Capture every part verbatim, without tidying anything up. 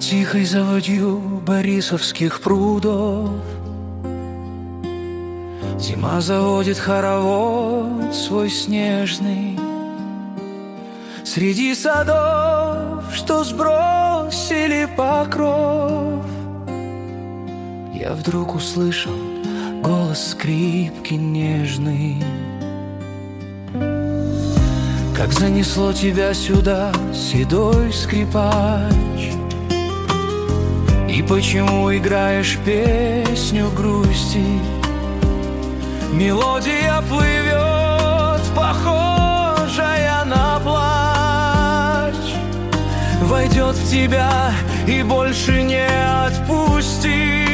тихой заводью борисовских прудов зима заводит хоровод свой снежный. Среди садов, что сбросили покров, я вдруг услышал голос скрипки нежный. Как занесло тебя сюда, седой скрипач, и почему играешь песню грусти? Мелодия плывет, похожая на плач, войдет в тебя и больше не отпустит.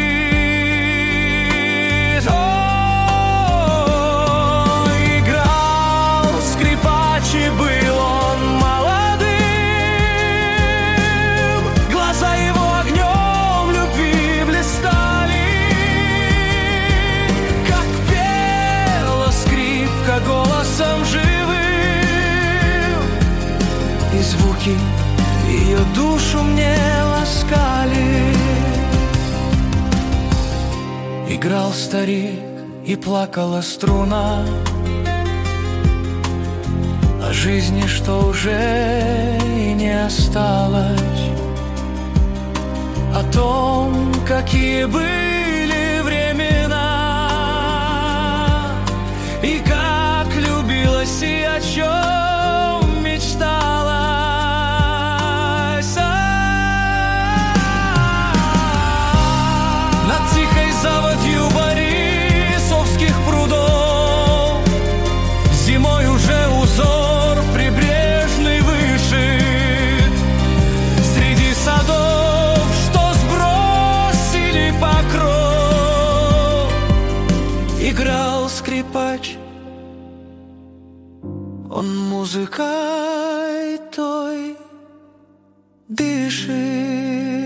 О, играл скрипач, и был он молодым, глаза его огнем любви блистали, как пела скрипка голосом живым, и звуки ее душу мне ласкали. Играл старик, и плакала струна о жизни, что уже и не осталось, о том, какие были времена, и как любилась, и о чем мечталась. Над тихой заводью борисовских прудов зимой уже узор прибрежный вышит. Среди садов, что сбросили покров, играл скрипач. Он музыкой той дышит.